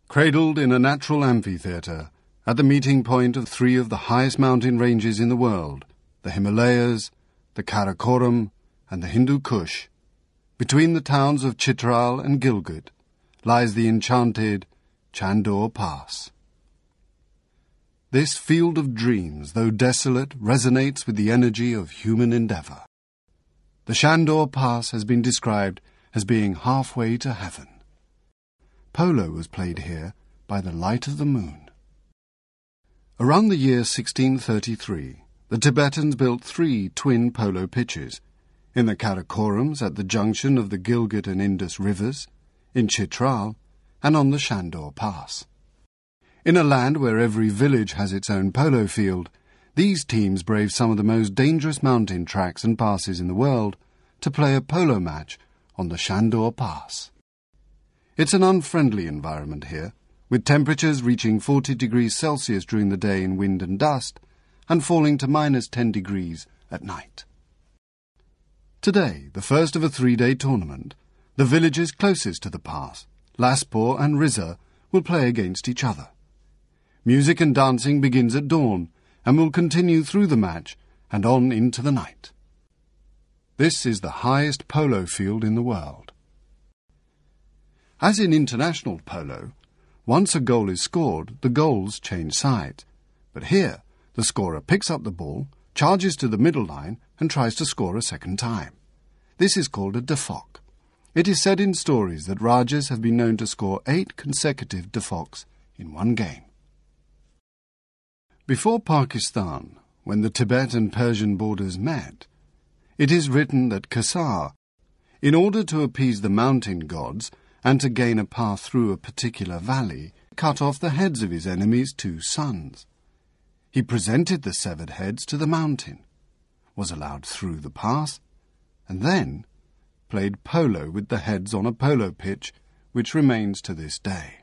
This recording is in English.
Cradled in a natural amphitheatre, at the meeting point of three of the highest mountain ranges in the world, the Himalayas, the Karakoram, and the Hindu Kush, between the towns of Chitral and Gilgit, lies the enchanted Chandor Pass. This field of dreams, though desolate, resonates with the energy of human endeavour. The Chandor Pass has been described as being halfway to heaven. Polo was played here by the light of the moon. Around the year 1633, the Tibetans built 3 twin polo pitches, in the Karakorams at the junction of the Gilgit and Indus rivers, in Chitral, and on the Chandor Pass. In a land where every village has its own polo field, these teams brave some of the most dangerous mountain tracks and passes in the world to play a polo match on the Chandor Pass. It's an unfriendly environment here, with temperatures reaching 40 degrees Celsius during the day in wind and dust, and falling to -10 degrees at night. Today, the first of a 3-day tournament, the villages closest to the pass, Laspur and Riza, will play against each other. Music and dancing begins at dawn, and will continue through the match and on into the night. This is the highest polo field in the world. As in international polo, once a goal is scored, the goals change sides. But here, the scorer picks up the ball, charges to the middle line, and tries to score a second time. This is called a defok. It is said in stories that Rajas have been known to score 8 consecutive defoks in one game. Before Pakistan, when the Tibet and Persian borders met, it is written that Kasar, in order to appease the mountain gods and to gain a path through a particular valley, cut off the heads of his enemies' 2 sons. He presented the severed heads to the mountain, was allowed through the pass, and then played polo with the heads on a polo pitch, which remains to this day.